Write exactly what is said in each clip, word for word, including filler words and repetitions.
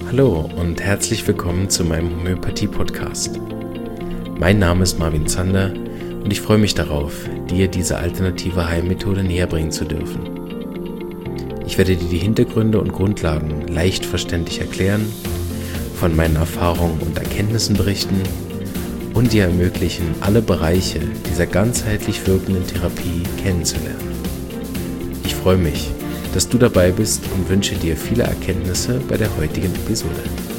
Hallo und herzlich willkommen zu meinem Homöopathie-Podcast. Mein Name ist Marvin Zander und ich freue mich darauf, dir diese alternative Heilmethode näherbringen zu dürfen. Ich werde dir die Hintergründe und Grundlagen leicht verständlich erklären, von meinen Erfahrungen und Erkenntnissen berichten und dir ermöglichen, alle Bereiche dieser ganzheitlich wirkenden Therapie kennenzulernen. Ich freue mich, dass du dabei bist und wünsche dir viele Erkenntnisse bei der heutigen Episode.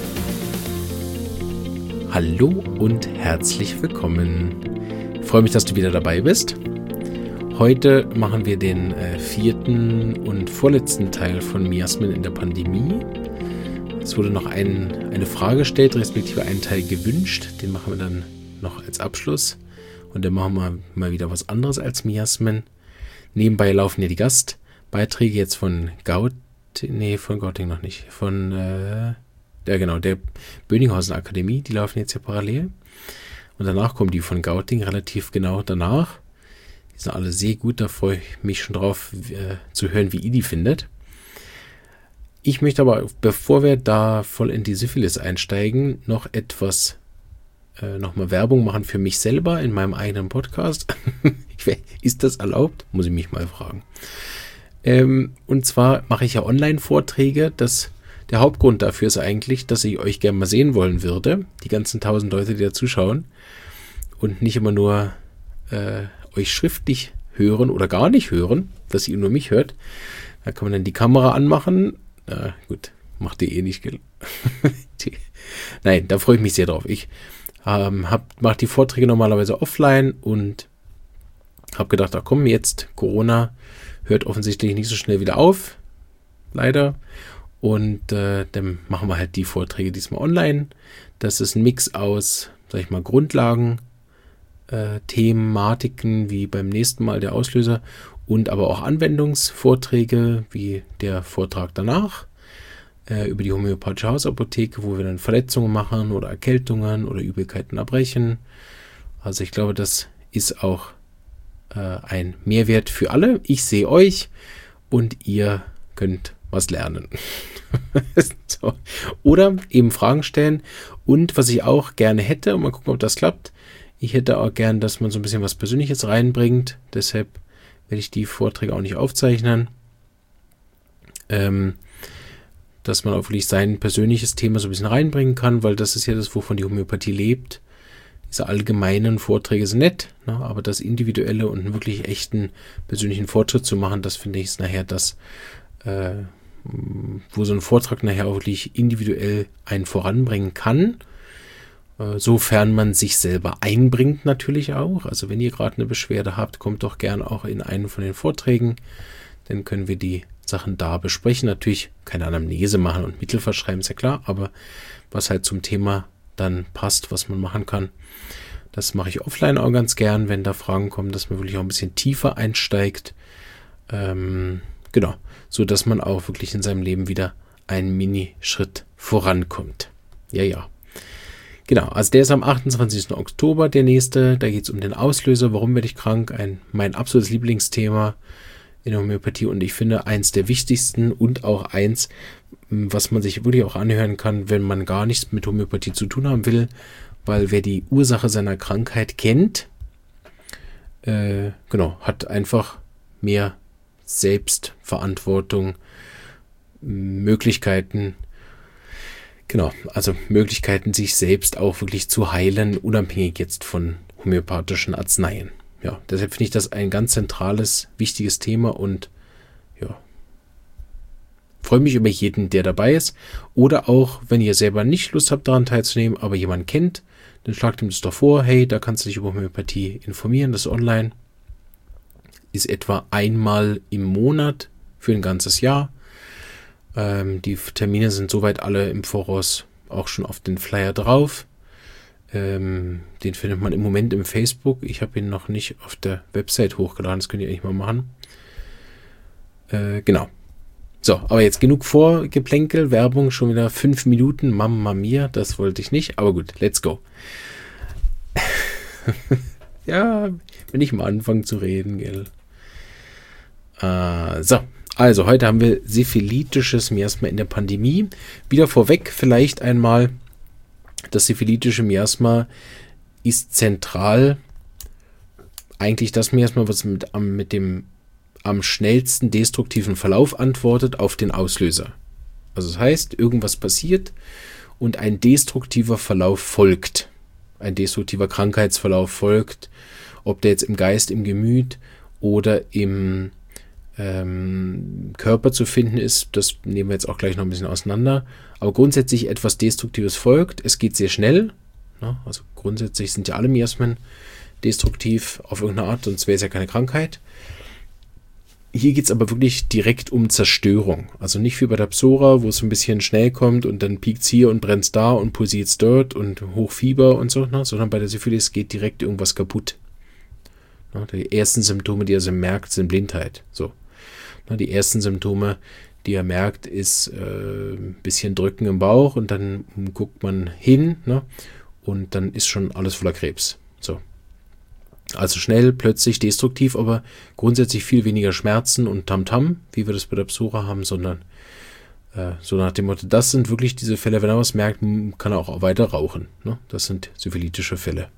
Hallo und herzlich willkommen. Ich freue mich, dass du wieder dabei bist. Heute machen wir den äh, vierten und vorletzten Teil von Miasmen in der Pandemie. Es wurde noch ein, eine Frage gestellt, respektive einen Teil gewünscht. Den machen wir dann noch als Abschluss. Und dann machen wir mal wieder was anderes als Miasmen. Nebenbei laufen ja die Gastbeiträge jetzt von Gauting, nee, von Gauting noch nicht, von, äh, ja genau, der Böninghausen Akademie, die laufen jetzt ja parallel. Und danach kommen die von Gauting relativ genau danach. Die sind alle sehr gut, da freue ich mich schon drauf äh, zu hören, wie ihr die findet. Ich möchte aber, bevor wir da voll in die Syphilis einsteigen, noch etwas, äh, nochmal Werbung machen für mich selber in meinem eigenen Podcast. Ist das erlaubt? Muss ich mich mal fragen. Ähm, und zwar mache ich ja Online-Vorträge. Das, der Hauptgrund dafür ist eigentlich, dass ich euch gerne mal sehen wollen würde. Die ganzen tausend Leute, die da zuschauen. Und nicht immer nur äh, euch schriftlich hören oder gar nicht hören, dass ihr nur mich hört. Da kann man dann die Kamera anmachen. Äh, gut, macht ihr eh nicht, gell? Nein, da freue ich mich sehr drauf. Ich ähm, mache die Vorträge normalerweise offline und habe gedacht, ach komm, jetzt Corona hört offensichtlich nicht so schnell wieder auf, leider. Und äh, dann machen wir halt die Vorträge diesmal online. Das ist ein Mix aus, sag ich mal, Grundlagen, äh, Thematiken, wie beim nächsten Mal der Auslöser, und aber auch Anwendungsvorträge, wie der Vortrag danach, äh, über die homöopathische Hausapotheke, wo wir dann Verletzungen machen oder Erkältungen oder Übelkeiten erbrechen. Also ich glaube, das ist auch äh, ein Mehrwert für alle. Ich sehe euch und ihr könnt was lernen. So. Oder eben Fragen stellen. Und was ich auch gerne hätte, und mal gucken, ob das klappt, ich hätte auch gern, dass man so ein bisschen was Persönliches reinbringt. Deshalb werde ich die Vorträge auch nicht aufzeichnen. Ähm, dass man auch wirklich sein persönliches Thema so ein bisschen reinbringen kann, weil das ist ja das, wovon die Homöopathie lebt. Diese allgemeinen Vorträge sind nett, ne, aber das Individuelle und einen wirklich echten persönlichen Fortschritt zu machen, das finde ich ist nachher das, äh, wo so ein Vortrag nachher auch wirklich individuell einen voranbringen kann. Sofern man sich selber einbringt natürlich auch. Also wenn ihr gerade eine Beschwerde habt, kommt doch gern auch in einen von den Vorträgen. Dann können wir die Sachen da besprechen. Natürlich keine Anamnese machen und Mittel verschreiben, ist ja klar. Aber was halt zum Thema dann passt, was man machen kann, das mache ich offline auch ganz gern, wenn da Fragen kommen, dass man wirklich auch ein bisschen tiefer einsteigt. Ähm, genau, so dass man auch wirklich in seinem Leben wieder einen Mini-Schritt vorankommt. Ja, ja. Genau, also der ist am achtundzwanzigsten Oktober, der nächste. Da geht es um den Auslöser. Warum werde ich krank? Ein, mein absolutes Lieblingsthema in der Homöopathie und ich finde eins der wichtigsten und auch eins, was man sich wirklich auch anhören kann, wenn man gar nichts mit Homöopathie zu tun haben will, weil wer die Ursache seiner Krankheit kennt, äh, genau, hat einfach mehr Selbstverantwortung, Möglichkeiten, Genau, also Möglichkeiten, sich selbst auch wirklich zu heilen, unabhängig jetzt von homöopathischen Arzneien. Ja, deshalb finde ich das ein ganz zentrales, wichtiges Thema und ja, freue mich über jeden, der dabei ist. Oder auch, wenn ihr selber nicht Lust habt, daran teilzunehmen, aber jemanden kennt, dann schlagt ihm das doch vor, hey, da kannst du dich über Homöopathie informieren, das ist online. Ist etwa einmal im Monat für ein ganzes Jahr. Die Termine sind soweit alle im Voraus auch schon auf den Flyer drauf. Ähm, den findet man im Moment im Facebook. Ich habe ihn noch nicht auf der Website hochgeladen. Das könnt ihr eigentlich mal machen. Äh, genau. So, aber jetzt genug Vorgeplänkel, Werbung, schon wieder fünf Minuten. Mamma mia, das wollte ich nicht. Aber gut, let's go. Ja, wenn ich mal anfange zu reden, gell. Äh, so. Also, heute haben wir syphilitisches Miasma in der Pandemie. Wieder vorweg vielleicht einmal, das syphilitische Miasma ist zentral eigentlich das Miasma, was mit, mit dem am schnellsten destruktiven Verlauf antwortet auf den Auslöser. Also das heißt, irgendwas passiert und ein destruktiver Verlauf folgt. Ein destruktiver Krankheitsverlauf folgt, ob der jetzt im Geist, im Gemüt oder im ähm, Körper zu finden ist, das nehmen wir jetzt auch gleich noch ein bisschen auseinander. Aber grundsätzlich etwas Destruktives folgt. Es geht sehr schnell. Ne? Also grundsätzlich sind ja alle Miasmen destruktiv auf irgendeine Art, sonst wäre es ja keine Krankheit. Hier geht es aber wirklich direkt um Zerstörung. Also nicht wie bei der Psora, wo es ein bisschen schnell kommt und dann piekt es hier und brennt es da und pulsiert es dort und Hochfieber und so, ne? Sondern bei der Syphilis geht direkt irgendwas kaputt. Ne? Die ersten Symptome, die er so merkt, sind Blindheit. So. Ne? Die ersten Symptome, die er merkt, ist äh, ein bisschen Drücken im Bauch und dann guckt man hin, ne? Und dann ist schon alles voller Krebs. So. Also schnell, plötzlich, destruktiv, aber grundsätzlich viel weniger Schmerzen und Tamtam, wie wir das bei der Psora haben, sondern äh, so nach dem Motto, das sind wirklich diese Fälle, wenn er was merkt, kann er auch weiter rauchen. Ne? Das sind syphilitische Fälle.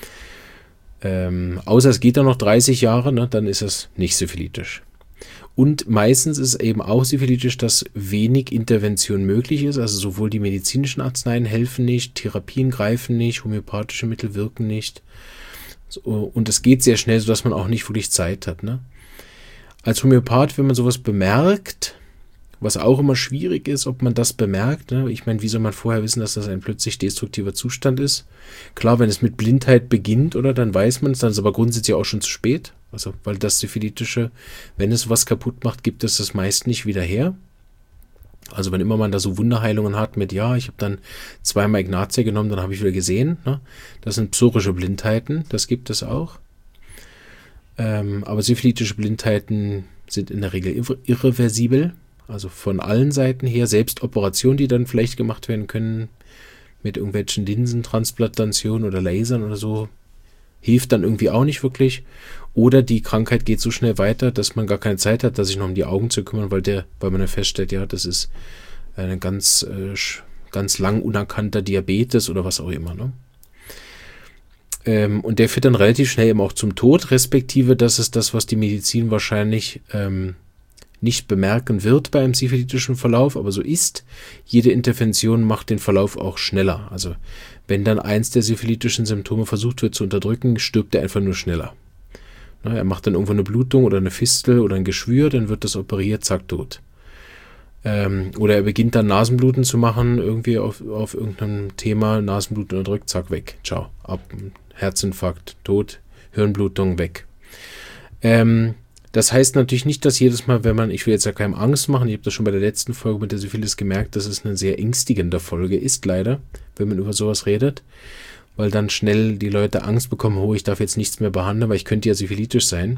Ähm, außer es geht dann noch dreißig Jahre, ne? Dann ist es nicht syphilitisch. Und meistens ist es eben auch syphilitisch, dass wenig Intervention möglich ist, also sowohl die medizinischen Arzneien helfen nicht, Therapien greifen nicht, homöopathische Mittel wirken nicht. Und es geht sehr schnell, sodass man auch nicht wirklich Zeit hat. Ne? Als Homöopath, wenn man sowas bemerkt, was auch immer schwierig ist, ob man das bemerkt. Ne? Ich meine, wie soll man vorher wissen, dass das ein plötzlich destruktiver Zustand ist? Klar, wenn es mit Blindheit beginnt, oder dann weiß man es, dann ist aber grundsätzlich auch schon zu spät. Also, weil das Syphilitische, wenn es was kaputt macht, gibt es das meist nicht wieder her. Also wenn immer man da so Wunderheilungen hat mit, ja, ich habe dann zweimal Ignatia genommen, dann habe ich wieder gesehen. Ne? Das sind psorische Blindheiten, das gibt es auch. Ähm, aber syphilitische Blindheiten sind in der Regel irre- irreversibel, also von allen Seiten her. Selbst Operationen, die dann vielleicht gemacht werden können mit irgendwelchen Linsentransplantationen oder Lasern oder so, hilft dann irgendwie auch nicht wirklich. Oder die Krankheit geht so schnell weiter, dass man gar keine Zeit hat, da sich noch um die Augen zu kümmern, weil der, weil man ja feststellt, ja, das ist ein ganz, äh, ganz lang unerkannter Diabetes oder was auch immer. Ne? Ähm, und der führt dann relativ schnell eben auch zum Tod, respektive das ist das, was die Medizin wahrscheinlich ähm, nicht bemerken wird bei einem syphilitischen Verlauf, aber so ist. Jede Intervention macht den Verlauf auch schneller. Also wenn dann eins der syphilitischen Symptome versucht wird zu unterdrücken, stirbt er einfach nur schneller. Na, er macht dann irgendwo eine Blutung oder eine Fistel oder ein Geschwür, dann wird das operiert, zack, tot. Ähm, oder er beginnt dann Nasenbluten zu machen, irgendwie auf, auf irgendeinem Thema, Nasenbluten unterdrückt, zack, weg, ciao, ab, Herzinfarkt, tot, Hirnblutung, weg. Ähm, Das heißt natürlich nicht, dass jedes Mal, wenn man, ich will jetzt ja keinem Angst machen, ich habe das schon bei der letzten Folge mit der Syphilis gemerkt, dass es eine sehr ängstigende Folge ist, leider, wenn man über sowas redet, weil dann schnell die Leute Angst bekommen, oh, ich darf jetzt nichts mehr behandeln, weil ich könnte ja syphilitisch sein.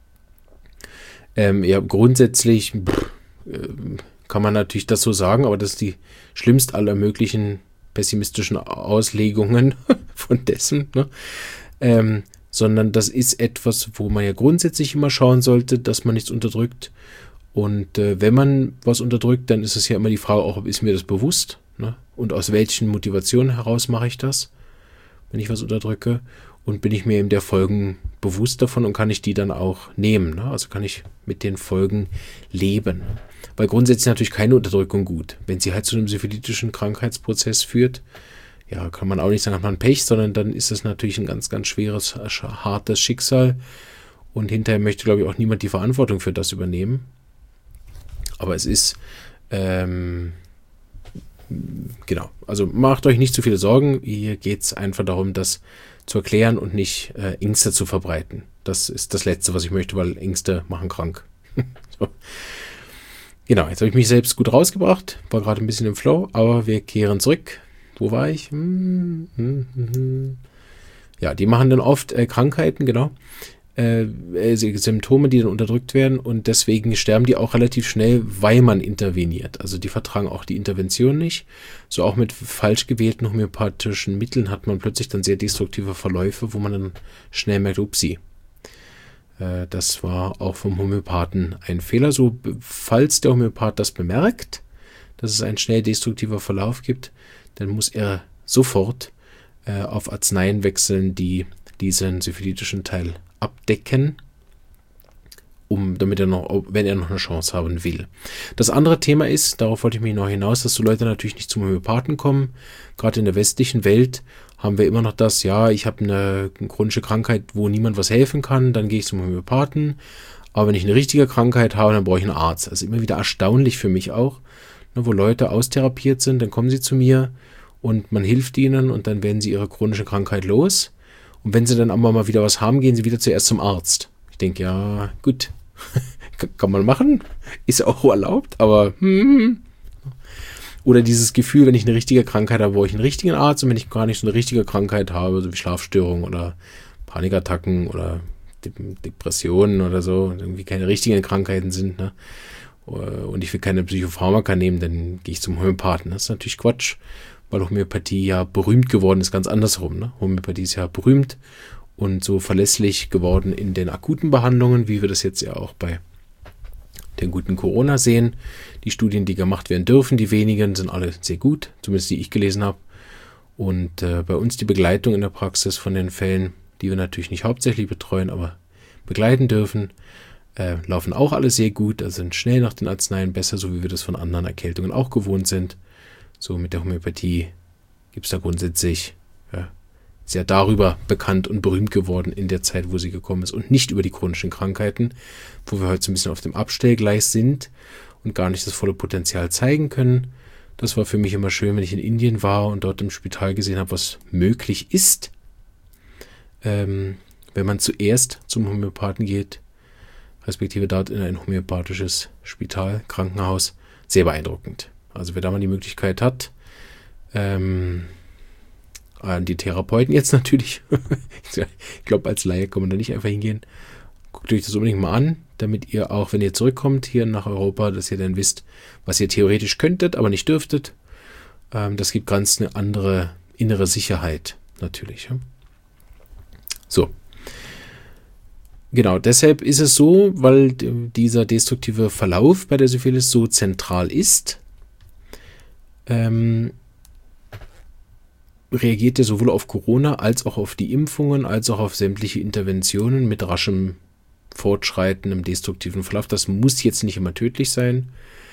Ähm, ja, grundsätzlich pff, äh, kann man natürlich das so sagen, aber das ist die schlimmste aller möglichen pessimistischen Auslegungen von dessen, ne? Ähm, sondern das ist etwas, wo man ja grundsätzlich immer schauen sollte, dass man nichts unterdrückt. Und äh, wenn man was unterdrückt, dann ist es ja immer die Frage, auch ist mir das bewusst? Ne? Und aus welchen Motivationen heraus mache ich das, wenn ich was unterdrücke? Und bin ich mir eben der Folgen bewusst davon und kann ich die dann auch nehmen? Ne? Also kann ich mit den Folgen leben. Weil grundsätzlich ist natürlich keine Unterdrückung gut. Wenn sie halt zu einem syphilitischen Krankheitsprozess führt, ja, kann man auch nicht sagen, hat man Pech, sondern dann ist es natürlich ein ganz, ganz schweres, hartes Schicksal. Und hinterher möchte, glaube ich, auch niemand die Verantwortung für das übernehmen. Aber es ist, ähm, genau, also macht euch nicht zu viele Sorgen. Hier geht es einfach darum, das zu erklären und nicht äh, Ängste zu verbreiten. Das ist das Letzte, was ich möchte, weil Ängste machen krank. So. Genau, jetzt habe ich mich selbst gut rausgebracht, war gerade ein bisschen im Flow, aber wir kehren zurück. Wo war ich? Hm, hm, hm, hm. Ja, die machen dann oft äh, Krankheiten, genau. Äh, äh, Symptome, die dann unterdrückt werden und deswegen sterben die auch relativ schnell, weil man interveniert. Also die vertragen auch die Intervention nicht. So auch mit falsch gewählten homöopathischen Mitteln hat man plötzlich dann sehr destruktive Verläufe, wo man dann schnell merkt, upsie. Äh, das war auch vom Homöopathen ein Fehler. So, falls der Homöopath das bemerkt, dass es einen schnell destruktiver Verlauf gibt, dann muss er sofort äh, auf Arzneien wechseln, die diesen syphilitischen Teil abdecken, um, damit er noch, wenn er noch eine Chance haben will. Das andere Thema ist, darauf wollte ich mich noch hinaus, dass so Leute natürlich nicht zum Homöopathen kommen. Gerade in der westlichen Welt haben wir immer noch das, ja, ich habe eine, eine chronische Krankheit, wo niemand was helfen kann, dann gehe ich zum Homöopathen. Aber wenn ich eine richtige Krankheit habe, dann brauche ich einen Arzt. Das ist immer wieder erstaunlich für mich auch, ne, wo Leute austherapiert sind, dann kommen sie zu mir und man hilft ihnen und dann werden sie ihre chronische Krankheit los. Und wenn sie dann aber mal wieder was haben, gehen sie wieder zuerst zum Arzt. Ich denke, ja, gut, kann man machen, ist auch erlaubt, aber hm. Oder dieses Gefühl, wenn ich eine richtige Krankheit habe, brauche ich einen richtigen Arzt, und wenn ich gar nicht so eine richtige Krankheit habe, so wie Schlafstörungen oder Panikattacken oder Depressionen oder so, irgendwie keine richtigen Krankheiten sind, ne? Und ich will keine Psychopharmaka nehmen, dann gehe ich zum Homöopathen. Das ist natürlich Quatsch, weil Homöopathie ja berühmt geworden ist, ganz andersrum, ne? Homöopathie ist ja berühmt und so verlässlich geworden in den akuten Behandlungen, wie wir das jetzt ja auch bei den guten Corona sehen. Die Studien, die gemacht werden dürfen, die wenigen, sind alle sehr gut, zumindest die ich gelesen habe. Und äh, bei uns die Begleitung in der Praxis von den Fällen, die wir natürlich nicht hauptsächlich betreuen, aber begleiten dürfen, äh, laufen auch alle sehr gut, also sind schnell nach den Arzneien besser, so wie wir das von anderen Erkältungen auch gewohnt sind. So mit der Homöopathie gibt es da grundsätzlich, ja, ist ja darüber bekannt und berühmt geworden in der Zeit, wo sie gekommen ist und nicht über die chronischen Krankheiten, wo wir heute so ein bisschen auf dem Abstellgleis sind und gar nicht das volle Potenzial zeigen können. Das war für mich immer schön, wenn ich in Indien war und dort im Spital gesehen habe, was möglich ist, ähm, wenn man zuerst zum Homöopathen geht, respektive dort in ein homöopathisches Spital, Krankenhaus. Sehr beeindruckend. Also wer da mal die Möglichkeit hat, ähm, an die Therapeuten jetzt natürlich, ich glaube, als Laie kann man da nicht einfach hingehen. Guckt euch das unbedingt mal an, damit ihr auch, wenn ihr zurückkommt hier nach Europa, dass ihr dann wisst, was ihr theoretisch könntet, aber nicht dürftet. Ähm, das gibt ganz eine andere innere Sicherheit natürlich. Ja? So. Genau, deshalb ist es so, weil dieser destruktive Verlauf bei der Syphilis so zentral ist, ähm, reagiert er sowohl auf Corona als auch auf die Impfungen, als auch auf sämtliche Interventionen mit raschem Fortschreiten im destruktiven Verlauf. Das muss jetzt nicht immer tödlich sein.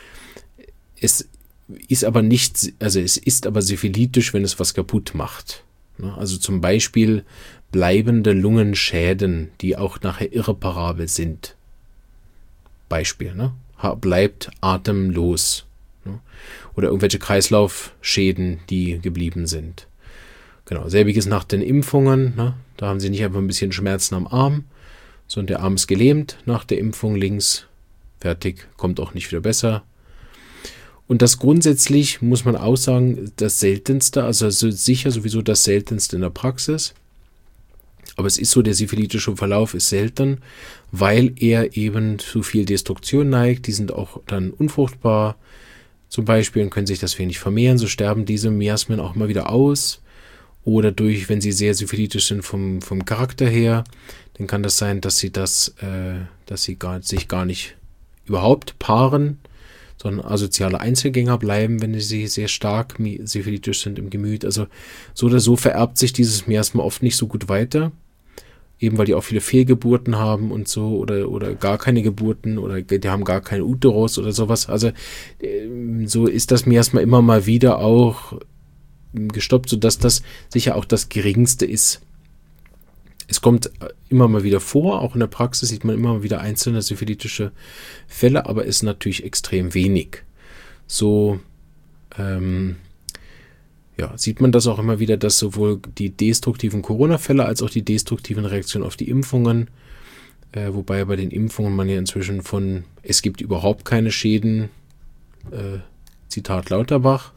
Es ist aber nicht, also es ist aber syphilitisch, wenn es was kaputt macht. Also zum Beispiel bleibende Lungenschäden, die auch nachher irreparabel sind. Beispiel, ne? Bleibt atemlos. Ne? Oder irgendwelche Kreislaufschäden, die geblieben sind. Genau, selbiges nach den Impfungen. Ne? Da haben sie nicht einfach ein bisschen Schmerzen am Arm, sondern der Arm ist gelähmt nach der Impfung links. Fertig, kommt auch nicht wieder besser. Und das grundsätzlich, muss man auch sagen, das Seltenste, also sicher sowieso das Seltenste in der Praxis. Aber es ist so, der syphilitische Verlauf ist selten, weil er eben zu viel Destruktion neigt. Die sind auch dann unfruchtbar zum Beispiel und können sich deswegen nicht vermehren. So sterben diese Miasmen auch mal wieder aus. Oder durch, wenn sie sehr syphilitisch sind vom, vom Charakter her, dann kann das sein, dass sie das, äh, dass sie gar, sich gar nicht überhaupt paaren, sondern asoziale Einzelgänger bleiben, wenn sie sehr stark syphilitisch sind im Gemüt. Also so oder so vererbt sich dieses Miasma oft nicht so gut weiter, eben weil die auch viele Fehlgeburten haben und so oder, oder gar keine Geburten oder die haben gar keinen Uterus oder sowas. Also äh, so ist das Miasma immer mal wieder auch gestoppt, sodass das sicher auch das Geringste ist. Es kommt immer mal wieder vor, auch in der Praxis sieht man immer mal wieder einzelne syphilitische Fälle, aber ist natürlich extrem wenig. So ähm, ja, sieht man das auch immer wieder, dass sowohl die destruktiven Corona-Fälle als auch die destruktiven Reaktionen auf die Impfungen, äh, wobei bei den Impfungen man ja inzwischen von es gibt überhaupt keine Schäden, äh, Zitat Lauterbach,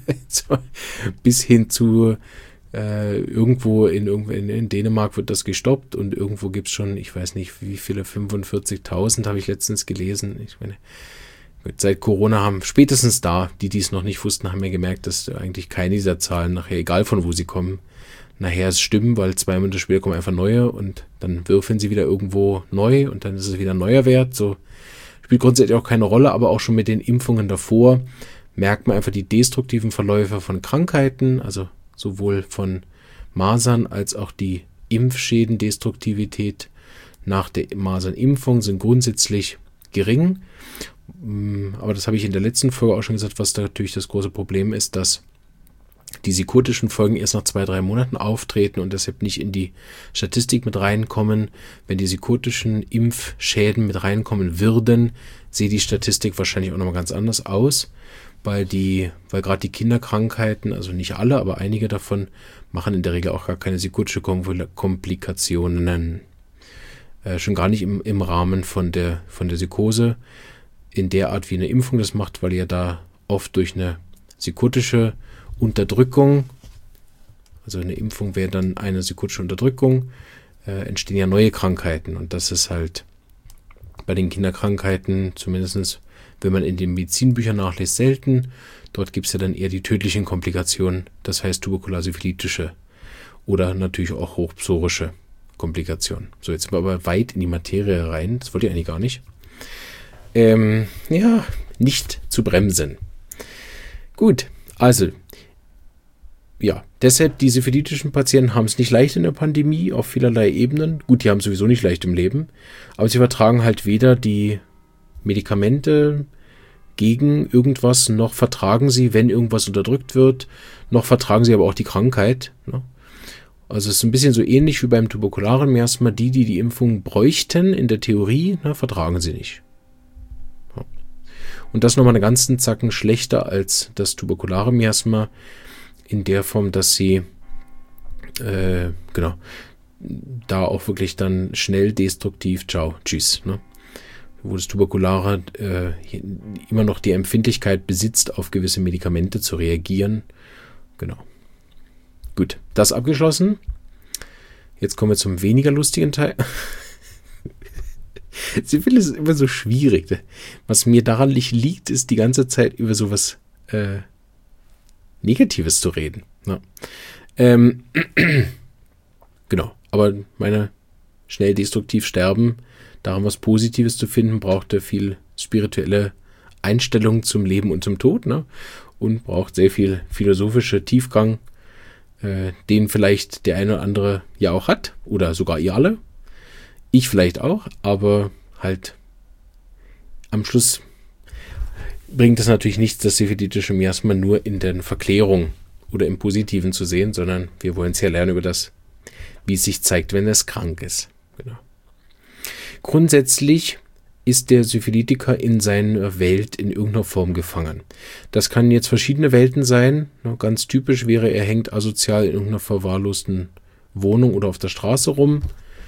bis hin zu äh, irgendwo in, in, in Dänemark wird das gestoppt und irgendwo gibt es schon, ich weiß nicht wie viele, fünfundvierzigtausend habe ich letztens gelesen. Ich meine, seit Corona haben spätestens da, die dies noch nicht wussten, haben ja gemerkt, dass eigentlich keine dieser Zahlen nachher, egal von wo sie kommen, nachher es stimmen, weil zwei Monate später kommen einfach neue und dann würfeln sie wieder irgendwo neu und dann ist es wieder ein neuer Wert. So spielt grundsätzlich auch keine Rolle, aber auch schon mit den Impfungen davor merkt man einfach die destruktiven Verläufe von Krankheiten, also sowohl von Masern als auch die Impfschäden, Destruktivität nach der Masernimpfung sind grundsätzlich gering. Aber das habe ich in der letzten Folge auch schon gesagt, was da natürlich das große Problem ist, dass die psychotischen Folgen erst nach zwei, drei Monaten auftreten und deshalb nicht in die Statistik mit reinkommen. Wenn die psychotischen Impfschäden mit reinkommen würden, sähe die Statistik wahrscheinlich auch nochmal ganz anders aus, weil die, weil gerade die Kinderkrankheiten, also nicht alle, aber einige davon, machen in der Regel auch gar keine psychotische Komplikationen. Äh, schon gar nicht im, im Rahmen von der, von der Psychose in der Art, wie eine Impfung das macht, weil ja da oft durch eine psychotische Unterdrückung, also eine Impfung wäre dann eine psychotische Unterdrückung, äh, entstehen ja neue Krankheiten. Und das ist halt bei den Kinderkrankheiten, zumindest wenn man in den Medizinbüchern nachliest, selten. Dort gibt es ja dann eher die tödlichen Komplikationen, das heißt tuberkulose-philitische oder natürlich auch hochpsorische Komplikationen. So, jetzt sind wir aber weit in die Materie rein, das wollte ich eigentlich gar nicht. Ähm, ja, nicht zu bremsen. Gut, also ja, deshalb, diese syphilitischen Patienten haben es nicht leicht in der Pandemie, auf vielerlei Ebenen. Gut, die haben es sowieso nicht leicht im Leben, aber sie vertragen halt weder die Medikamente gegen irgendwas, noch vertragen sie, wenn irgendwas unterdrückt wird, noch vertragen sie aber auch die Krankheit. Ne? Also es ist ein bisschen so ähnlich wie beim tuberkularen Miasma. Die, die die Impfung bräuchten, in der Theorie, ne, vertragen sie nicht. Ja. Und das nochmal einen ganzen Zacken schlechter als das tuberkulare Miasma, in der Form, dass sie äh, genau da auch wirklich dann schnell destruktiv, ciao, tschüss, ne? Wo das Tuberkulare äh, immer noch die Empfindlichkeit besitzt, auf gewisse Medikamente zu reagieren. Genau. Gut, das abgeschlossen. Jetzt kommen wir zum weniger lustigen Teil. Syphilis ist immer so schwierig. Was mir daran nicht liegt, ist die ganze Zeit über sowas äh, Negatives zu reden. Ja. Ähm, genau, aber meine schnell destruktiv sterben, daran was Positives zu finden, braucht er viel spirituelle Einstellung zum Leben und zum Tod, ne? Und braucht sehr viel philosophische Tiefgang, äh, den vielleicht der eine oder andere ja auch hat, oder sogar ihr alle. Ich vielleicht auch, aber halt am Schluss bringt es natürlich nichts, das syphilitische Miasma nur in der Verklärung oder im Positiven zu sehen, sondern wir wollen es ja lernen über das, wie es sich zeigt, wenn es krank ist. Genau. Grundsätzlich ist der Syphilitiker in seiner Welt in irgendeiner Form gefangen. Das kann jetzt verschiedene Welten sein. Ganz typisch wäre, er hängt asozial in irgendeiner verwahrlosten Wohnung oder auf der Straße rum.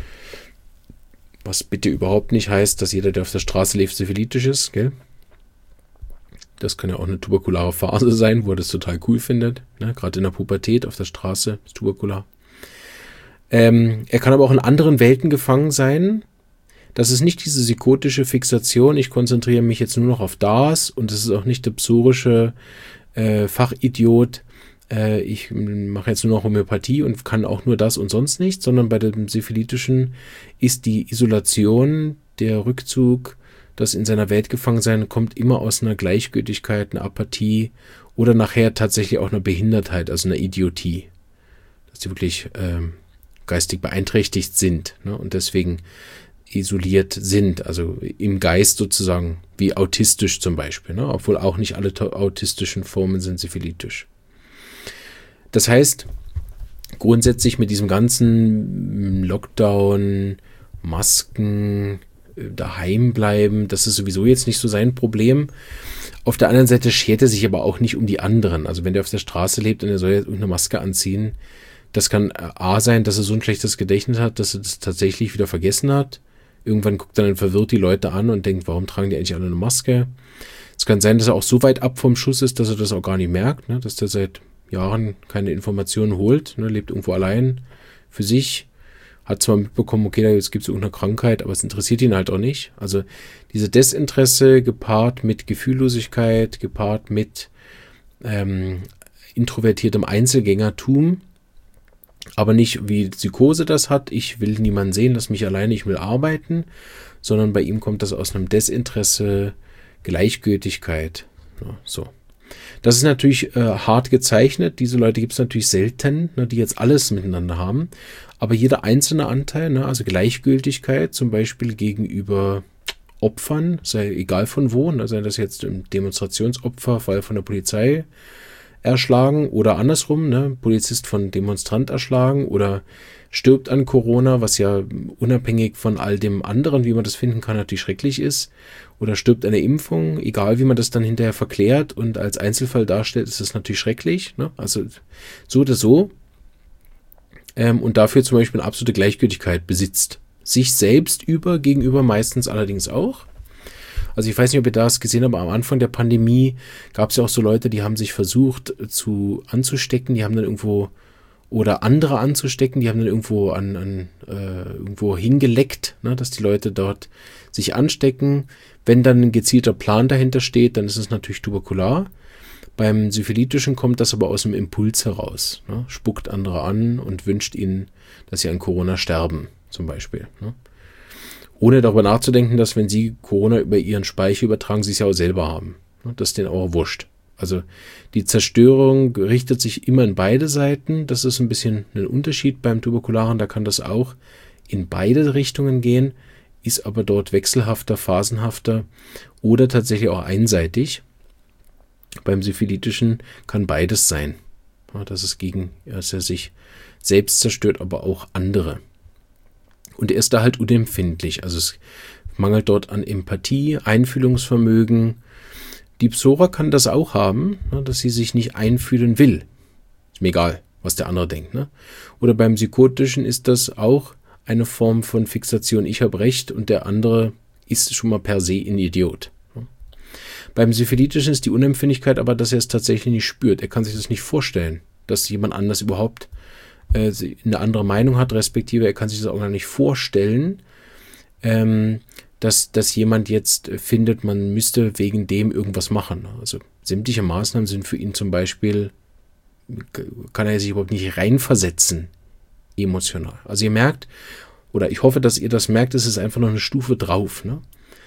Was bitte überhaupt nicht heißt, dass jeder, der auf der Straße lebt, syphilitisch ist, gell? Das kann ja auch eine tuberkulare Phase sein, wo er das total cool findet. Ne? Gerade in der Pubertät auf der Straße ist tuberkular. Ähm, er kann aber auch in anderen Welten gefangen sein. Das ist nicht diese psychotische Fixation, ich konzentriere mich jetzt nur noch auf das, und das ist auch nicht der psorische äh, Fachidiot, äh, ich mache jetzt nur noch Homöopathie und kann auch nur das und sonst nichts, sondern bei dem Syphilitischen ist die Isolation, der Rückzug, das in seiner Welt gefangen sein, kommt immer aus einer Gleichgültigkeit, einer Apathie oder nachher tatsächlich auch einer Behindertheit, also einer Idiotie, dass die wirklich ähm, geistig beeinträchtigt sind, ne? Und deswegen isoliert sind, also im Geist sozusagen, wie autistisch zum Beispiel, ne? Obwohl auch nicht alle autistischen Formen sind syphilitisch. Das heißt, grundsätzlich mit diesem ganzen Lockdown, Masken, daheim bleiben, das ist sowieso jetzt nicht so sein Problem. Auf der anderen Seite schert er sich aber auch nicht um die anderen. Also wenn der auf der Straße lebt und er soll jetzt eine Maske anziehen, das kann A sein, dass er so ein schlechtes Gedächtnis hat, dass er das tatsächlich wieder vergessen hat. Irgendwann guckt er dann verwirrt die Leute an und denkt, warum tragen die eigentlich alle eine Maske? Es kann sein, dass er auch so weit ab vom Schuss ist, dass er das auch gar nicht merkt, ne? Dass der seit Jahren keine Informationen holt, ne? Lebt irgendwo allein für sich, hat zwar mitbekommen, okay, da jetzt gibt es irgendeine Krankheit, aber es interessiert ihn halt auch nicht. Also diese Desinteresse gepaart mit Gefühllosigkeit, gepaart mit ähm, introvertiertem Einzelgängertum, Aber nicht, wie Psychose das hat, ich will niemanden sehen, lass mich alleine, ich will arbeiten, sondern bei ihm kommt das aus einem Desinteresse, Gleichgültigkeit. Ja, so. Das ist natürlich äh, hart gezeichnet. Diese Leute gibt es natürlich selten, ne, die jetzt alles miteinander haben. Aber jeder einzelne Anteil, ne, also Gleichgültigkeit zum Beispiel gegenüber Opfern, sei egal von wo, ne, sei das jetzt ein Demonstrationsopfer, Fall von der Polizei erschlagen oder andersrum, ne, Polizist von Demonstrant erschlagen oder stirbt an Corona, was ja unabhängig von all dem anderen, wie man das finden kann, natürlich schrecklich ist, oder stirbt an der Impfung, egal wie man das dann hinterher verklärt und als Einzelfall darstellt, ist das natürlich schrecklich, ne? Also so oder so, ähm, und dafür zum Beispiel eine absolute Gleichgültigkeit besitzt. Sich selbst über, gegenüber meistens allerdings auch. Also ich weiß nicht, ob ihr das gesehen habt, aber am Anfang der Pandemie gab es ja auch so Leute, die haben sich versucht zu anzustecken, die haben dann irgendwo, oder andere anzustecken, die haben dann irgendwo an, an äh, irgendwo hingeleckt, ne, dass die Leute dort sich anstecken. Wenn dann ein gezielter Plan dahinter steht, dann ist es natürlich tuberkular. Beim Syphilitischen kommt das aber aus dem Impuls heraus, ne, spuckt andere an und wünscht ihnen, dass sie an Corona sterben, zum Beispiel, ne. Ohne darüber nachzudenken, dass wenn sie Corona über ihren Speicher übertragen, sie es ja auch selber haben. Das ist denen auch wurscht. Also die Zerstörung richtet sich immer in beide Seiten. Das ist ein bisschen ein Unterschied beim Tuberkularen. Da kann das auch in beide Richtungen gehen, ist aber dort wechselhafter, phasenhafter oder tatsächlich auch einseitig. Beim Syphilitischen kann beides sein. Dass es gegen, dass er sich selbst zerstört, aber auch andere. Und er ist da halt unempfindlich. Also es mangelt dort an Empathie, Einfühlungsvermögen. Die Psora kann das auch haben, ne, dass sie sich nicht einfühlen will. Ist mir egal, was der andere denkt. Ne? Oder beim Psychotischen ist das auch eine Form von Fixation. Ich habe Recht und der andere ist schon mal per se ein Idiot. Ne? Beim Syphilitischen ist die Unempfindlichkeit aber, dass er es tatsächlich nicht spürt. Er kann sich das nicht vorstellen, dass jemand anders überhaupt eine andere Meinung hat, respektive er kann sich das auch gar nicht vorstellen, ähm, dass, dass jemand jetzt findet, man müsste wegen dem irgendwas machen. Also sämtliche Maßnahmen sind für ihn zum Beispiel, kann er sich überhaupt nicht reinversetzen, emotional. Also ihr merkt, oder ich hoffe, dass ihr das merkt, es ist einfach noch eine Stufe drauf. Ne?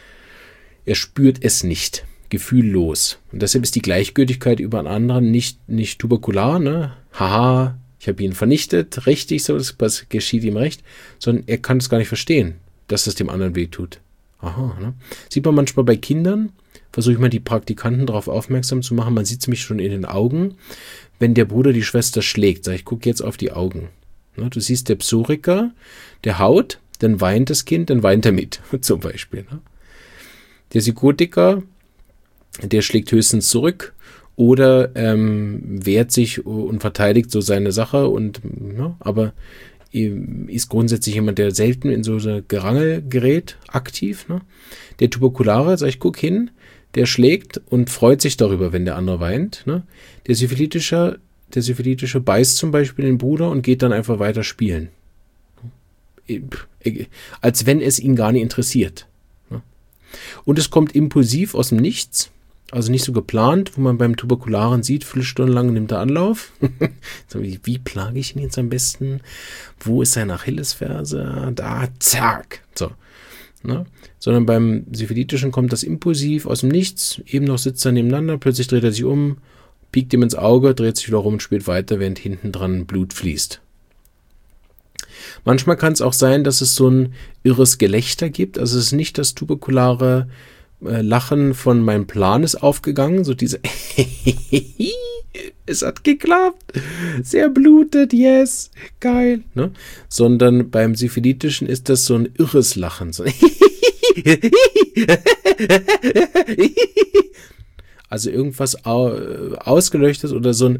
Er spürt es nicht, gefühllos. Und deshalb ist die Gleichgültigkeit über einen anderen nicht, nicht tuberkular, ne? Haha, ich habe ihn vernichtet, richtig, so, das geschieht ihm recht, sondern er kann es gar nicht verstehen, dass das dem anderen wehtut. Aha, ne? Sieht man manchmal bei Kindern, versuche ich mal die Praktikanten darauf aufmerksam zu machen, man sieht es nämlich schon in den Augen, wenn der Bruder die Schwester schlägt, sag ich, guck jetzt auf die Augen. Ne? Du siehst, der Psoriker, der haut, dann weint das Kind, dann weint er mit, zum Beispiel. Ne? Der Psychotiker, der schlägt höchstens zurück, oder ähm, wehrt sich und verteidigt so seine Sache, und ja, aber ist grundsätzlich jemand, der selten in so ein Gerangel gerät, aktiv. Ne? Der Tuberkulare, sag ich, guck hin, der schlägt und freut sich darüber, wenn der andere weint. Ne? Der Syphilitische, der Syphilitische beißt zum Beispiel den Bruder und geht dann einfach weiter spielen. Als wenn es ihn gar nicht interessiert. Ne? Und es kommt impulsiv aus dem Nichts. Also nicht so geplant, wo man beim Tuberkularen sieht, Viertelstunde lang nimmt er Anlauf. So, wie, wie plage ich ihn jetzt am besten? Wo ist seine Achillesferse? Da, zack. So. Ne? Sondern beim Syphilitischen kommt das impulsiv aus dem Nichts. Eben noch sitzt er nebeneinander, plötzlich dreht er sich um, piekt ihm ins Auge, dreht sich wieder rum und spielt weiter, während hinten dran Blut fließt. Manchmal kann es auch sein, dass es so ein irres Gelächter gibt. Also es ist nicht das tuberkulare Lachen von meinem Plan ist aufgegangen, so diese es hat geklappt, sehr blutet, yes, geil, ne? Sondern beim Syphilitischen ist das so ein irres Lachen, so also irgendwas ausgeleuchtet oder so ein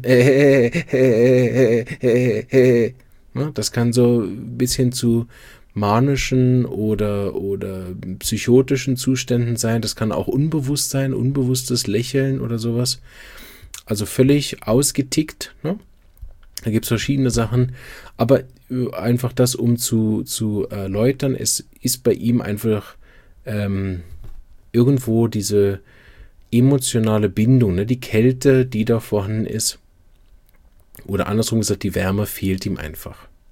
das kann so ein bisschen zu manischen oder, oder psychotischen Zuständen sein. Das kann auch unbewusst sein, unbewusstes Lächeln oder sowas. Also völlig ausgetickt. Ne? Da gibt es verschiedene Sachen. Aber einfach das, um zu, zu erläutern, es ist bei ihm einfach ähm, irgendwo diese emotionale Bindung, ne? Die Kälte, die da vorhanden ist. Oder andersrum gesagt, die Wärme fehlt ihm einfach.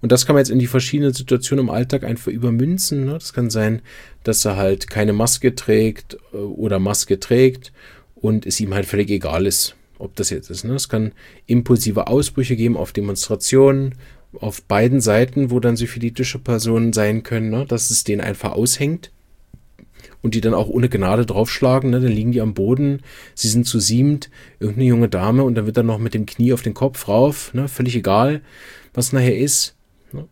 Und das kann man jetzt in die verschiedenen Situationen im Alltag einfach übermünzen. Ne? Das kann sein, dass er halt keine Maske trägt äh, oder Maske trägt und es ihm halt völlig egal ist, ob das jetzt ist. Ne? Es kann impulsive Ausbrüche geben auf Demonstrationen, auf beiden Seiten, wo dann syphilitische Personen sein können, ne? Dass es denen einfach aushängt und die dann auch ohne Gnade draufschlagen, ne? Dann liegen die am Boden, sie sind zu siebend, irgendeine junge Dame und dann wird dann noch mit dem Knie auf den Kopf rauf, ne? Völlig egal, was nachher ist. Ne?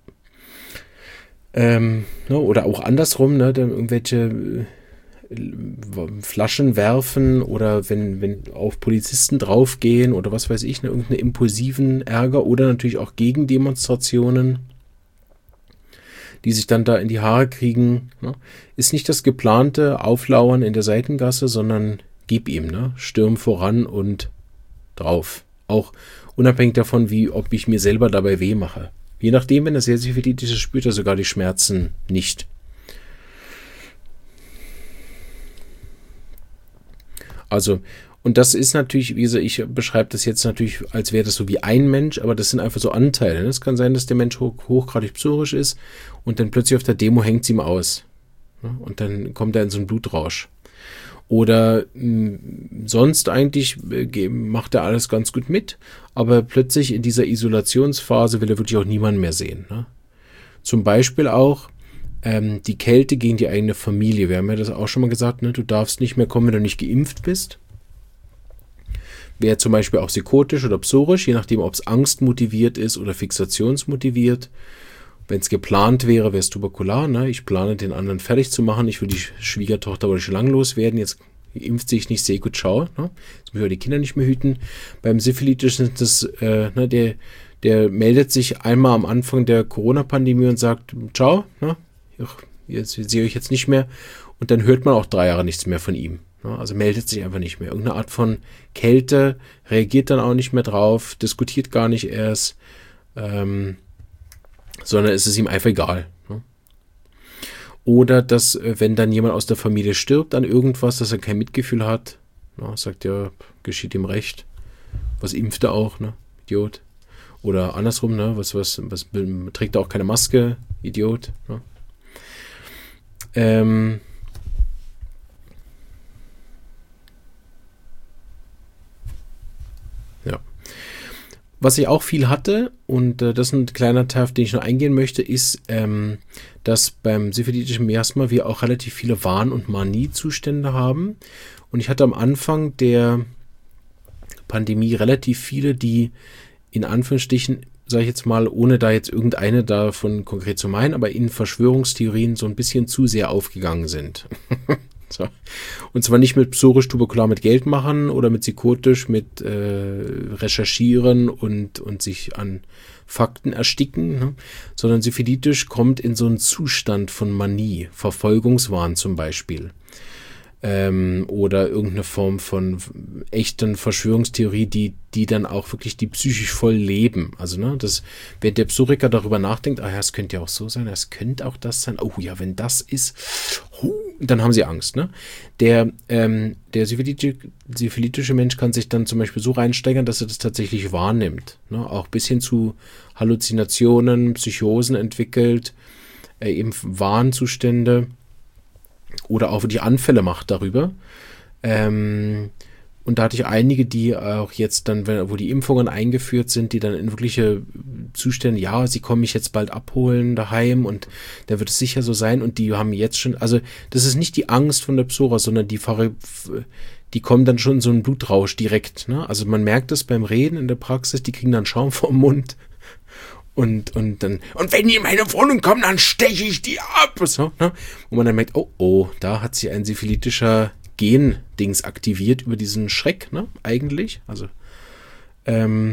Ähm, ne? Oder auch andersrum, ne? Dann irgendwelche Flaschen werfen oder wenn, wenn auf Polizisten draufgehen oder was weiß ich, ne, irgendeinen impulsiven Ärger oder natürlich auch Gegendemonstrationen, die sich dann da in die Haare kriegen, ne, ist nicht das geplante Auflauern in der Seitengasse, sondern gib ihm, ne, stürm voran und drauf. Auch unabhängig davon, wie, ob ich mir selber dabei weh mache. Je nachdem, wenn er sehr syphilitisch ist, spürt er sogar die Schmerzen nicht. Also, und das ist natürlich, wie gesagt, ich beschreibe das jetzt natürlich, als wäre das so wie ein Mensch, aber das sind einfach so Anteile. Es kann sein, dass der Mensch hoch, hochgradig psychisch ist und dann plötzlich auf der Demo hängt es ihm aus. Und dann kommt er in so einen Blutrausch. Oder mh, sonst eigentlich äh, macht er alles ganz gut mit, aber plötzlich in dieser Isolationsphase will er wirklich auch niemanden mehr sehen. Ne? Zum Beispiel auch Ähm, die Kälte gegen die eigene Familie. Wir haben ja das auch schon mal gesagt, ne? Du darfst nicht mehr kommen, wenn du nicht geimpft bist. Wäre zum Beispiel auch psychotisch oder psorisch, je nachdem, ob es angstmotiviert ist oder fixationsmotiviert. Wenn es geplant wäre, wäre es tuberkular. Ne? Ich plane, den anderen fertig zu machen. Ich will die Schwiegertochter wollte schon lang loswerden. Jetzt impft sich nicht, sehr gut, ciao. Ne? Jetzt müssen wir die Kinder nicht mehr hüten. Beim Syphilitischen ist das, äh, ne, der, der meldet sich einmal am Anfang der Corona-Pandemie und sagt, ciao, ne? Jetzt sehe ich jetzt nicht mehr und dann hört man auch drei Jahre nichts mehr von ihm. Also meldet sich einfach nicht mehr. Irgendeine Art von Kälte, reagiert dann auch nicht mehr drauf, diskutiert gar nicht erst, ähm, sondern es ist ihm einfach egal. Oder dass, wenn dann jemand aus der Familie stirbt an irgendwas, dass er kein Mitgefühl hat, na, sagt ja, geschieht ihm recht. Was impft er auch, ne? Idiot. Oder andersrum, ne? Was, was, was trägt er auch keine Maske, Idiot, ne? Ähm, ja. Was ich auch viel hatte, und äh, das ist ein kleiner Teil, auf den ich noch eingehen möchte, ist, ähm, dass beim syphilitischen Miasma wir auch relativ viele Wahn- und Manie-Zustände haben. Und ich hatte am Anfang der Pandemie relativ viele, die in Anführungsstrichen, sage ich jetzt mal, ohne da jetzt irgendeine davon konkret zu meinen, aber in Verschwörungstheorien so ein bisschen zu sehr aufgegangen sind. So. Und zwar nicht mit psorisch tuberkular mit Geld machen oder mit psychotisch mit äh, recherchieren und, und sich an Fakten ersticken, ne? Sondern syphilitisch kommt in so einen Zustand von Manie, Verfolgungswahn zum Beispiel. Ähm, oder irgendeine Form von echten Verschwörungstheorie, die, die dann auch wirklich die psychisch voll leben. Also, ne, das, wenn der Psoriker darüber nachdenkt, ah ja, es könnte ja auch so sein, es könnte auch das sein, oh ja, wenn das ist, huh, dann haben sie Angst, ne? Der, ähm, der syphilitische, syphilitische Mensch kann sich dann zum Beispiel so reinsteigern, dass er das tatsächlich wahrnimmt, ne? Auch bis hin zu Halluzinationen, Psychosen entwickelt, äh, eben Wahnzustände. Oder auch die Anfälle macht darüber. Ähm, und da hatte ich einige, die auch jetzt dann, wo die Impfungen eingeführt sind, die dann in wirkliche Zustände, ja, sie kommen mich jetzt bald abholen daheim und da wird es sicher so sein. Und die haben jetzt schon, also das ist nicht die Angst von der Psora, sondern die, die kommen dann schon in so einen Blutrausch direkt. Ne? Also man merkt das beim Reden in der Praxis, die kriegen dann Schaum vom Mund. Und, und dann, und wenn die in meine Wohnung kommen, dann steche ich die ab. So, ne? Und man dann merkt, oh, oh, da hat sich ein syphilitischer Gen-Dings aktiviert über diesen Schreck, ne, eigentlich. Also, ähm,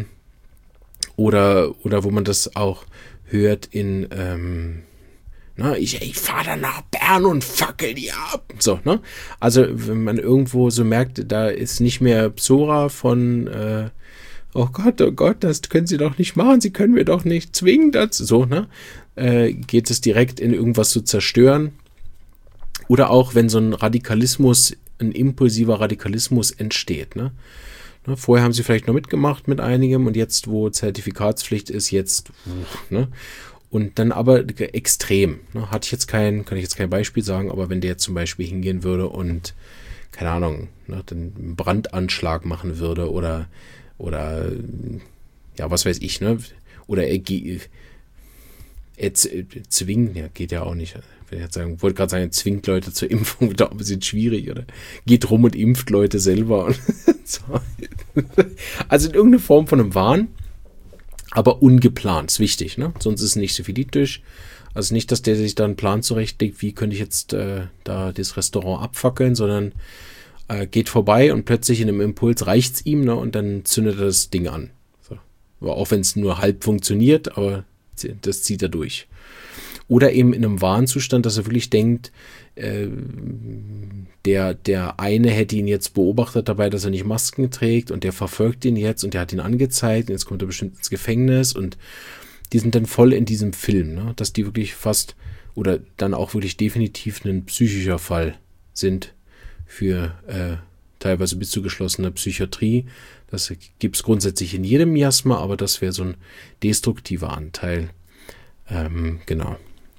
oder, oder wo man das auch hört in, ähm, na, ich, ich fahre dann nach Bern und fackel die ab. So, ne? Also, wenn man irgendwo so merkt, da ist nicht mehr Psora von, äh, oh Gott, oh Gott, das können Sie doch nicht machen, Sie können mir doch nicht zwingen dazu. So, ne? Äh, geht es direkt in irgendwas zu zerstören. Oder auch, wenn so ein Radikalismus, ein impulsiver Radikalismus entsteht. Ne? Ne? Vorher haben Sie vielleicht noch mitgemacht mit einigem und jetzt, wo Zertifikatspflicht ist, jetzt, ne? Und dann aber extrem. Ne? Hatte ich jetzt kein, kann ich jetzt kein Beispiel sagen, aber wenn der jetzt zum Beispiel hingehen würde und, keine Ahnung, ne, einen Brandanschlag machen würde oder, oder, ja, was weiß ich, ne? Oder er, er zwingt, ja, geht ja auch nicht. Ich jetzt sagen, wollte gerade sagen, er zwingt Leute zur Impfung, da ein bisschen schwierig, oder geht rum und impft Leute selber. Und so. Also in irgendeiner Form von einem Wahn, aber ungeplant, ist wichtig, ne? Sonst ist es nicht syphilitisch. Also nicht, dass der sich da einen Plan zurechtlegt, wie könnte ich jetzt äh, da das Restaurant abfackeln, sondern äh, geht vorbei und plötzlich in einem Impuls reicht's ihm, ne? Und dann zündet er das Ding an. So. Aber auch wenn es nur halb funktioniert, aber das zieht er durch. Oder eben in einem Warnzustand, dass er wirklich denkt, äh, der, der eine hätte ihn jetzt beobachtet dabei, dass er nicht Masken trägt und der verfolgt ihn jetzt und der hat ihn angezeigt und jetzt kommt er bestimmt ins Gefängnis und die sind dann voll in diesem Film, ne? Dass die wirklich fast oder dann auch wirklich definitiv ein psychischer Fall sind für äh, teilweise bis zu geschlossener Psychiatrie. Das gibt es grundsätzlich in jedem Miasma, aber das wäre so ein destruktiver Anteil. Ähm, genau.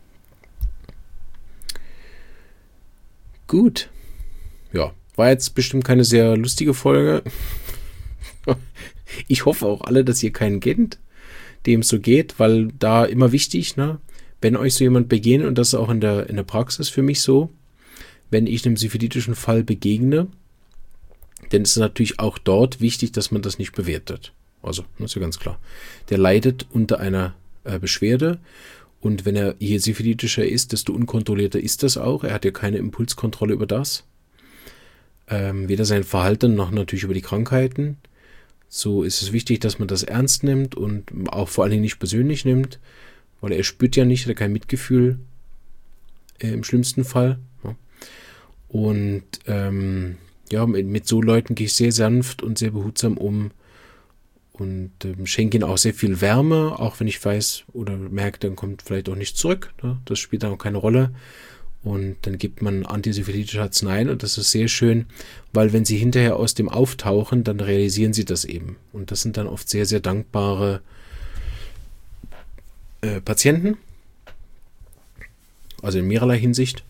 Gut. Ja, war jetzt bestimmt keine sehr lustige Folge. Ich hoffe auch alle, dass ihr keinen kennt, dem es so geht, weil da immer wichtig, ne, wenn euch so jemand begegnet, und das ist auch in der, in der Praxis für mich so, wenn ich einem syphilitischen Fall begegne, dann ist es natürlich auch dort wichtig, dass man das nicht bewertet. Also, das ist ja ganz klar. Der leidet unter einer äh, Beschwerde und wenn er je syphilitischer ist, desto unkontrollierter ist das auch. Er hat ja keine Impulskontrolle über das. Ähm, weder sein Verhalten noch natürlich über die Krankheiten. So ist es wichtig, dass man das ernst nimmt und auch vor allen Dingen nicht persönlich nimmt, weil er spürt ja nicht, er hat kein Mitgefühl äh, im schlimmsten Fall. Ja. Und ähm, ja, mit, mit so Leuten gehe ich sehr sanft und sehr behutsam um und ähm, schenke ihnen auch sehr viel Wärme, auch wenn ich weiß oder merke, dann kommt vielleicht auch nicht zurück. Ne? Das spielt dann auch keine Rolle. Und dann gibt man antisyphilitische Arzneien und das ist sehr schön, weil wenn sie hinterher aus dem auftauchen, dann realisieren sie das eben. Und das sind dann oft sehr, sehr dankbare äh, Patienten. Also in mehrerlei Hinsicht.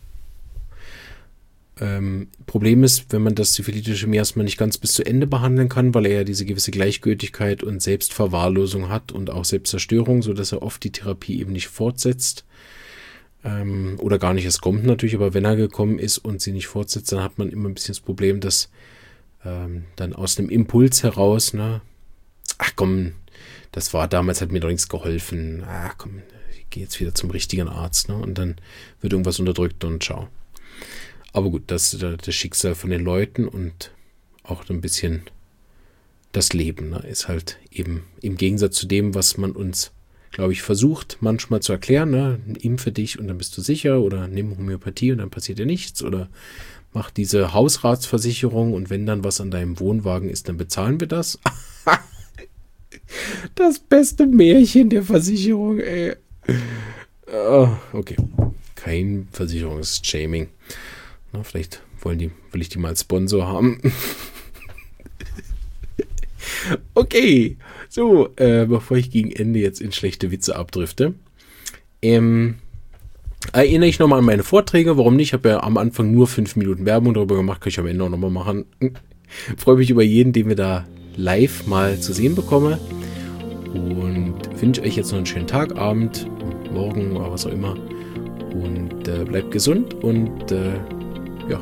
Ähm, Problem ist, wenn man das syphilitische Miasma nicht ganz bis zu Ende behandeln kann, weil er ja diese gewisse Gleichgültigkeit und Selbstverwahrlosung hat und auch Selbstzerstörung, sodass er oft die Therapie eben nicht fortsetzt. Ähm, oder gar nicht erst kommt natürlich, aber wenn er gekommen ist und sie nicht fortsetzt, dann hat man immer ein bisschen das Problem, dass ähm, dann aus einem Impuls heraus, ne, ach komm, das war damals, hat mir doch nichts geholfen, ach komm, ich gehe jetzt wieder zum richtigen Arzt, ne, und dann wird irgendwas unterdrückt und ciao. Aber gut, das ist das Schicksal von den Leuten und auch ein bisschen das Leben, ne, ist halt eben im Gegensatz zu dem, was man uns, glaube ich, versucht manchmal zu erklären, ne, impfe dich und dann bist du sicher oder nimm Homöopathie und dann passiert dir nichts oder mach diese Hausratsversicherung und wenn dann was an deinem Wohnwagen ist, dann bezahlen wir das. Das beste Märchen der Versicherung, ey. Oh, okay, kein Versicherungsshaming. Na, vielleicht wollen die, will ich die mal als Sponsor haben. Okay, so, äh, bevor ich gegen Ende jetzt in schlechte Witze abdrifte, ähm, erinnere ich nochmal an meine Vorträge. Warum nicht? Ich habe ja am Anfang nur fünf Minuten Werbung darüber gemacht, kann ich am Ende auch nochmal machen. Freue mich über jeden, den wir da live mal zu sehen bekomme und wünsche euch jetzt noch einen schönen Tag, Abend, morgen oder was auch immer und äh, bleibt gesund und äh, ja,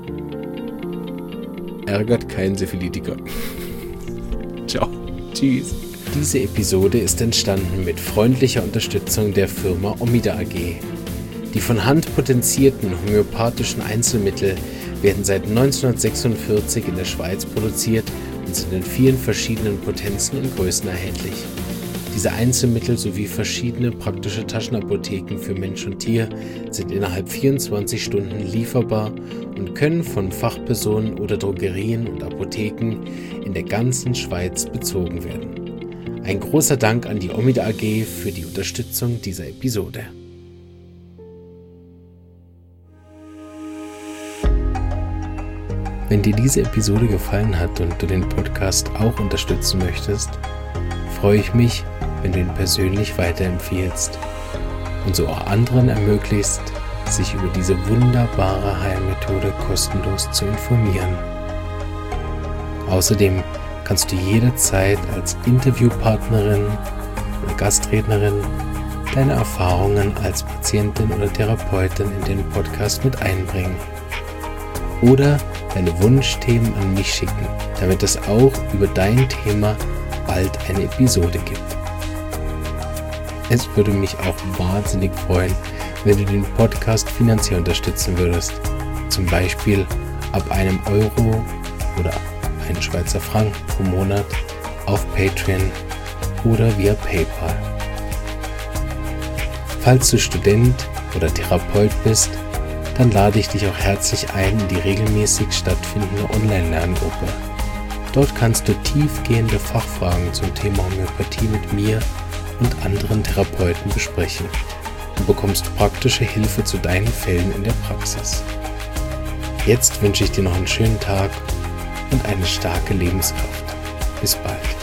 ärgert keinen Syphilitiker. Ciao. Tschüss. Diese Episode ist entstanden mit freundlicher Unterstützung der Firma Omida A G. Die von Hand potenzierten homöopathischen Einzelmittel werden seit neunzehnhundertsechsundvierzig in der Schweiz produziert und sind in vielen verschiedenen Potenzen und Größen erhältlich. Diese Einzelmittel sowie verschiedene praktische Taschenapotheken für Mensch und Tier sind innerhalb vierundzwanzig Stunden lieferbar und können von Fachpersonen oder Drogerien und Apotheken in der ganzen Schweiz bezogen werden. Ein großer Dank an die Omida A G für die Unterstützung dieser Episode. Wenn dir diese Episode gefallen hat und du den Podcast auch unterstützen möchtest, freue ich mich, wenn du ihn persönlich weiterempfiehlst. und so auch anderen ermöglichst, sich über diese wunderbare Heilmethode kostenlos zu informieren. Außerdem kannst du jederzeit als Interviewpartnerin oder Gastrednerin deine Erfahrungen als Patientin oder Therapeutin in den Podcast mit einbringen. Oder deine Wunschthemen an mich schicken, damit es auch über dein Thema bald eine Episode gibt. Es würde mich auch wahnsinnig freuen, wenn du den Podcast finanziell unterstützen würdest. Zum Beispiel ab einem Euro oder einen Schweizer Franken pro Monat auf Patreon oder via PayPal. Falls du Student oder Therapeut bist, dann lade ich dich auch herzlich ein in die regelmäßig stattfindende Online-Lerngruppe. Dort kannst du tiefgehende Fachfragen zum Thema Homöopathie mit mir und anderen Therapeuten besprechen und bekommst praktische Hilfe zu deinen Fällen in der Praxis. Jetzt wünsche ich dir noch einen schönen Tag und eine starke Lebenskraft. Bis bald.